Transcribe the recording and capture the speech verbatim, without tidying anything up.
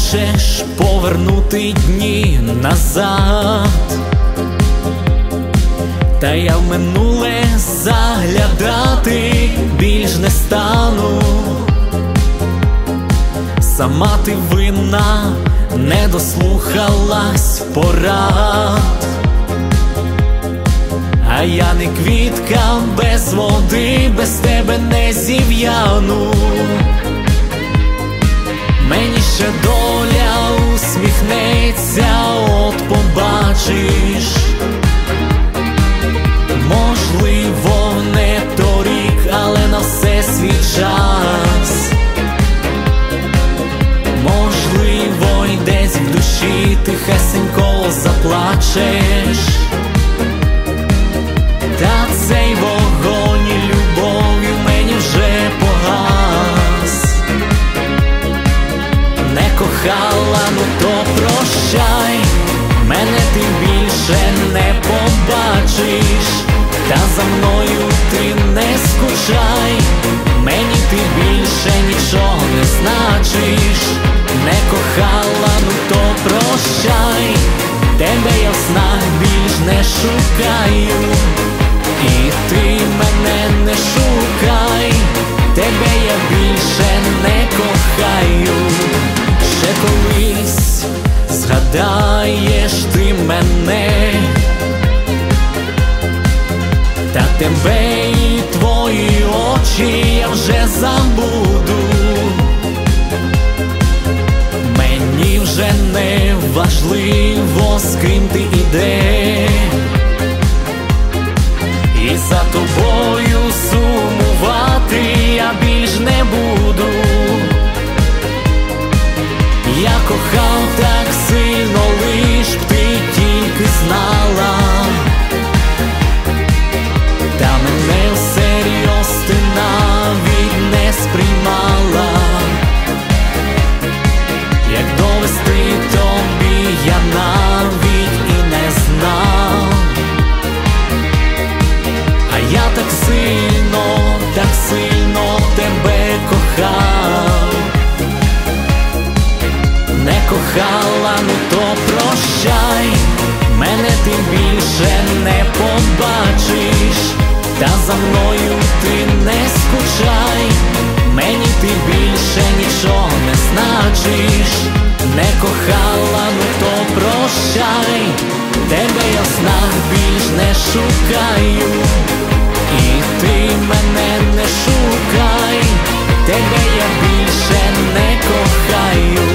хочеш повернути дні назад, та я в минуле заглядати більш не стану. Сама ти винна, не дослухалась порад, а я не квітка без води, без тебе не зів'яну. Мені ще доля усміхнеться, от побачиш. Можливо, не торік, але на все свій час. Можливо, й десь в душі тихесенько заплачеш. Та цей вогонь і любов'ю мені вже погас. Не кохала, ну то прощай, мене ти більше не побачиш. Та за мною ти не скучай, мені ти більше нічого не значиш. Не кохала, ну то прощай, тебе я в снах більш не шукаю. І ти мене не шукай, тебе я більше не кохаю. Ще колись згадаєш ти мене, та тебе і твої очі я вже забуду. Мені вже не важливо, з ким ти ідеш, і за тобою сумувати я більш не буду. Я кохав так сильно, лиш б ти тільки знала. Та мене всерйоз ти навіть не сприймала. Як довести тобі я навіть і не знав. А я так сильно, так сильно тебе кохав. Не кохала, ну то прощай, мене ти більше не побачиш. Та за мною ти не скучай, мені ти більше нічого не значиш. Не кохала, ну то прощай, тебе я в снах більш не шукаю. І ти мене не шукай, тебе я більше не кохаю.